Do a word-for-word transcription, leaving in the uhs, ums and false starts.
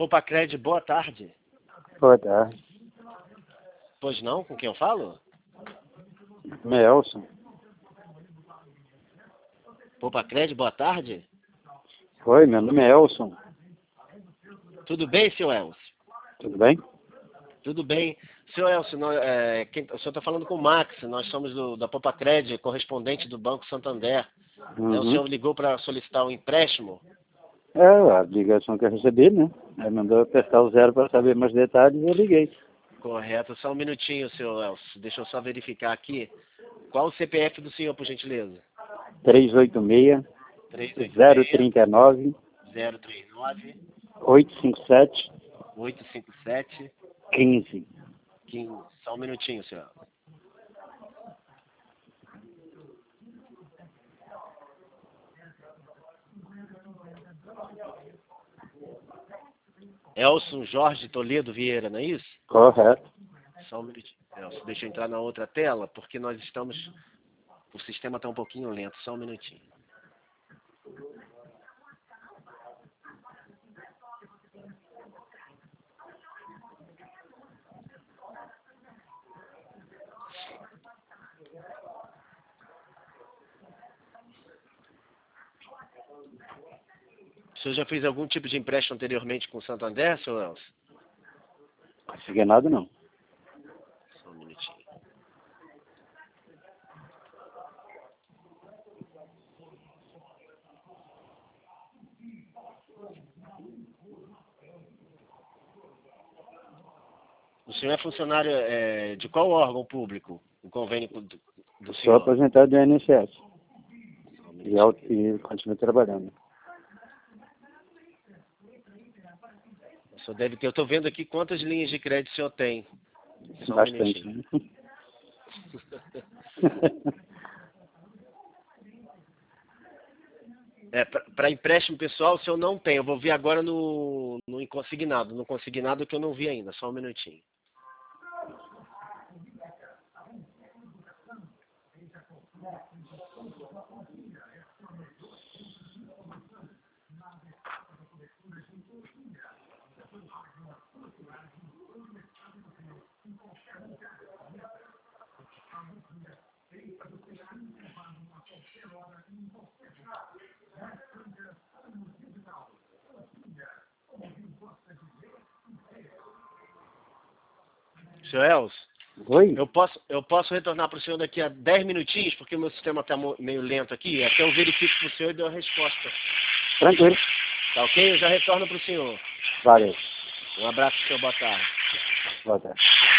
Popacred, boa tarde. Boa tarde. Pois não? Com quem eu falo? Melson. Popacred, boa tarde. Oi, meu nome é Elson. Tudo bem, seu Elcio? Tudo bem? Tudo bem. Seu Elcio, nós, é, quem, o senhor está falando com o Max, nós somos do, da Popacred, correspondente do Banco Santander. Uhum. O senhor ligou para solicitar um empréstimo? É, a ligação que eu recebi, né? Aí mandou apertar o zero para saber mais detalhes e eu liguei. Correto. Só um minutinho, seu Elcio. Deixa eu só verificar aqui. Qual o C P F do senhor, por gentileza? três oito seis, três oito zero seis, três nove, zero três nove, oito cinco sete, oito cinco sete, quinze. quinze. Só um minutinho, senhor. Elson Jorge Toledo Vieira, não é isso? Correto. Só um minutinho. Elson, deixa eu entrar na outra tela, porque nós estamos... O sistema está um pouquinho lento. Só um minutinho. O senhor já fez algum tipo de empréstimo anteriormente com o Santander, seu Elcio? Não consegui nada, não. Só um minutinho. O senhor é funcionário é, de qual órgão público? O convênio do, do Sou senhor? aposentado do I N S S. Só um E, minutinho. eu- e continuo trabalhando. O senhor deve ter... Eu estou vendo aqui quantas linhas de crédito o senhor tem. Só um Bastante, minutinho. né? É, para empréstimo pessoal, o senhor não tem. Eu vou ver agora no, no consignado. No consignado que eu não vi ainda. Só um minutinho. Seu Elcio, Oi? eu posso, eu posso retornar para o senhor daqui a dez minutinhos, porque o meu sistema está meio lento aqui. Até eu verifico para o senhor e dou a resposta. Tranquilo. Tá ok? Eu já retorno para o senhor. Valeu. Um abraço, senhor. Boa tarde. Boa tarde.